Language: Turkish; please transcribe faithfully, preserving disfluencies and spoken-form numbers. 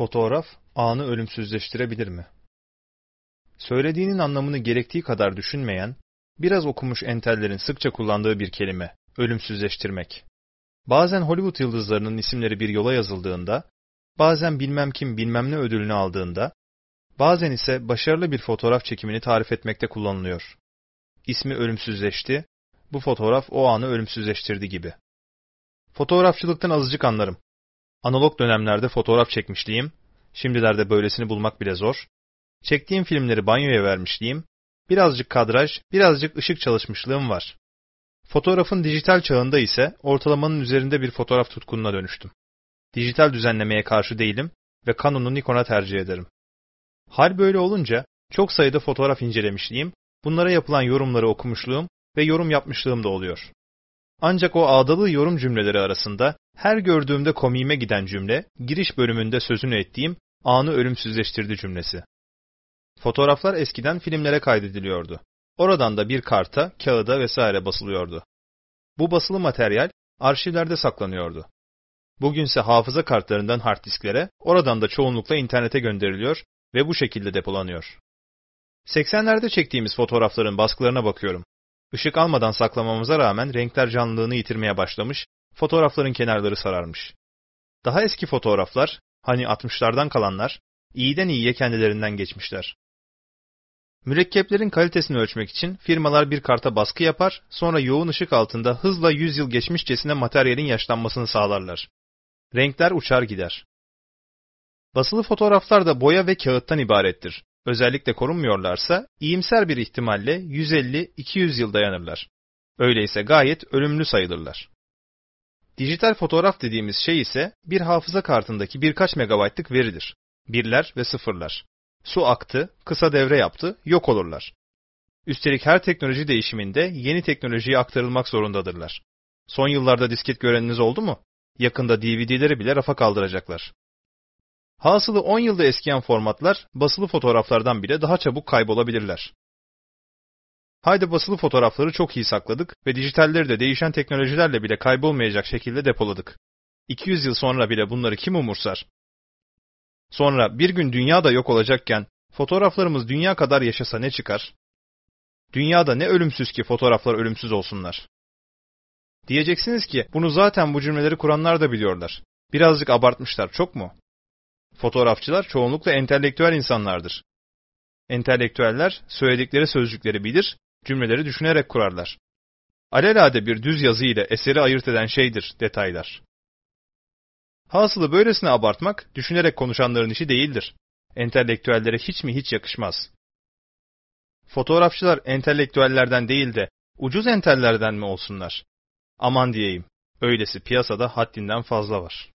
Fotoğraf, anı ölümsüzleştirebilir mi? Söylediğinin anlamını gerektiği kadar düşünmeyen, biraz okumuş entellerin sıkça kullandığı bir kelime, ölümsüzleştirmek. Bazen Hollywood yıldızlarının isimleri bir yola yazıldığında, bazen bilmem kim bilmem ne ödülünü aldığında, bazen ise başarılı bir fotoğraf çekimini tarif etmekte kullanılıyor. İsmi ölümsüzleşti, bu fotoğraf o anı ölümsüzleştirdi gibi. Fotoğrafçılıktan azıcık anlarım. Analog dönemlerde fotoğraf çekmişliğim, şimdilerde böylesini bulmak bile zor. Çektiğim filmleri banyoya vermişliğim, birazcık kadraj, birazcık ışık çalışmışlığım var. Fotoğrafın dijital çağında ise ortalamanın üzerinde bir fotoğraf tutkununa dönüştüm. Dijital düzenlemeye karşı değilim ve Canon'u Nikon'a tercih ederim. Hal böyle olunca çok sayıda fotoğraf incelemişliğim, bunlara yapılan yorumları okumuşluğum ve yorum yapmışlığım da oluyor. Ancak o ağdalı yorum cümleleri arasında her gördüğümde komiğime giden cümle, giriş bölümünde sözünü ettiğim anı ölümsüzleştirdi cümlesi. Fotoğraflar eskiden filmlere kaydediliyordu. Oradan da bir karta, kağıda vesaire basılıyordu. Bu basılı materyal arşivlerde saklanıyordu. Bugünse hafıza kartlarından hard disklere, oradan da çoğunlukla internete gönderiliyor ve bu şekilde depolanıyor. seksenlerde çektiğimiz fotoğrafların baskılarına bakıyorum. Işık almadan saklamamıza rağmen renkler canlılığını yitirmeye başlamış, fotoğrafların kenarları sararmış. Daha eski fotoğraflar, hani altmışlardan kalanlar, iyiden iyiye kendilerinden geçmişler. Mürekkeplerin kalitesini ölçmek için firmalar bir karta baskı yapar, sonra yoğun ışık altında hızla yüz yıl geçmişçesine materyalin yaşlanmasını sağlarlar. Renkler uçar gider. Basılı fotoğraflar da boya ve kağıttan ibarettir. Özellikle korunmuyorlarsa, iyimser bir ihtimalle yüz elli iki yüz yıl dayanırlar. Öyleyse gayet ölümlü sayılırlar. Dijital fotoğraf dediğimiz şey ise bir hafıza kartındaki birkaç megabaytlık veridir. Birler ve sıfırlar. Su aktı, kısa devre yaptı, yok olurlar. Üstelik her teknoloji değişiminde yeni teknolojiye aktarılmak zorundadırlar. Son yıllarda disket göreniniz oldu mu? Yakında D V D'leri bile rafa kaldıracaklar. Hasılı on yılda eskiyen formatlar basılı fotoğraflardan bile daha çabuk kaybolabilirler. Haydi basılı fotoğrafları çok iyi sakladık ve dijitalleri de değişen teknolojilerle bile kaybolmayacak şekilde depoladık. iki yüz yıl sonra bile bunları kim umursar? Sonra bir gün dünya da yok olacakken fotoğraflarımız dünya kadar yaşasa ne çıkar? Dünyada ne ölümsüz ki fotoğraflar ölümsüz olsunlar? Diyeceksiniz ki bunu zaten bu cümleleri kuranlar da biliyorlar. Birazcık abartmışlar, çok mu? Fotoğrafçılar çoğunlukla entelektüel insanlardır. Entelektüeller söyledikleri sözcükleri bilir, cümleleri düşünerek kurarlar. Alelade bir düz yazı ile eseri ayırt eden şeydir detaylar. Hasılı böylesine abartmak, düşünerek konuşanların işi değildir. Entelektüellere hiç mi hiç yakışmaz. Fotoğrafçılar entelektüellerden değil de ucuz entellerden mi olsunlar? Aman diyeyim, öylesi piyasada haddinden fazla var.